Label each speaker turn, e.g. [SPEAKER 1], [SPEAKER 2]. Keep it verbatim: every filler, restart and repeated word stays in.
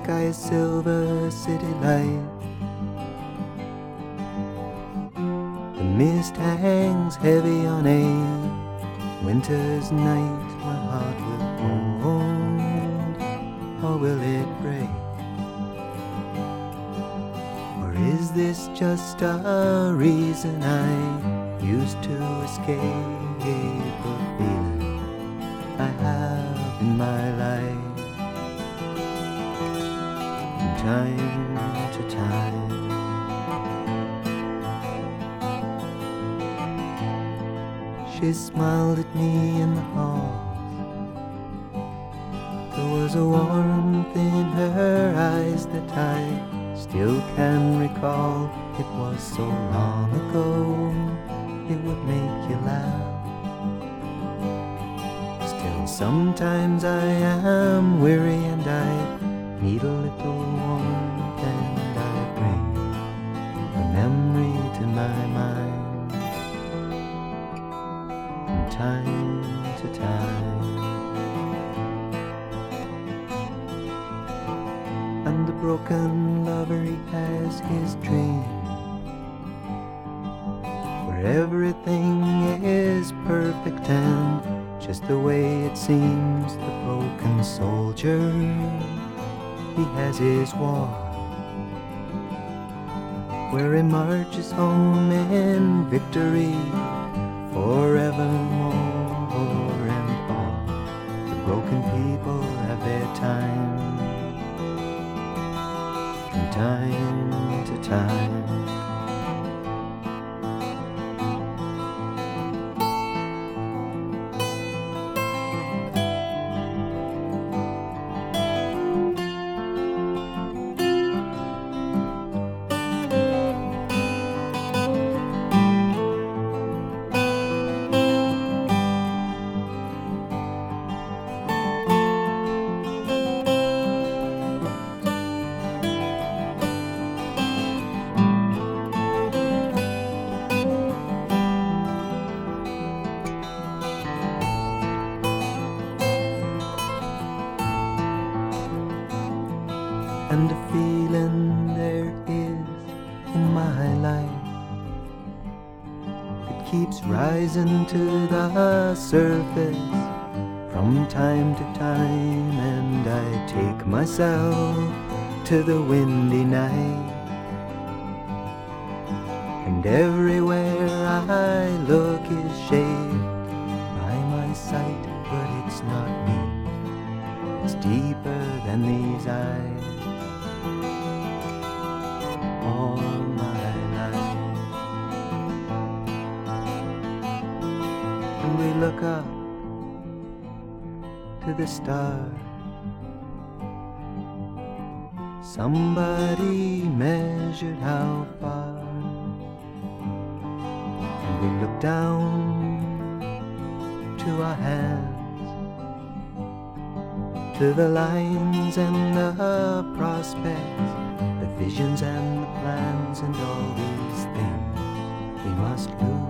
[SPEAKER 1] sky is silver city light. The mist hangs heavy on a winter's night. My heart will hold, or will it break? Or is this just a reason I used to escape a feeling I have in my life from time to time? She smiled at me in the hall. There was a warmth in her eyes that I still can recall. It was so long ago, it would make you laugh. Still sometimes I am weary and I need a little warmth, and I bring a memory to my mind from time to time. And the broken lover, he has his dream, where everything is perfect and just the way it seems. The broken soldier, he has his war, where he marches home in victory forevermore. And all the broken people have their time from time to time. And a feeling there is in my life that keeps rising to the surface from time to time. And I take myself to the windy night, and everywhere I look is shaped by my sight. But it's not me, it's deeper than these eyes. All my life, and we look up to the stars. Somebody measured how far, and we look down to our hands, to the lines and the prospects, the visions and the plans, and all these things we must lose.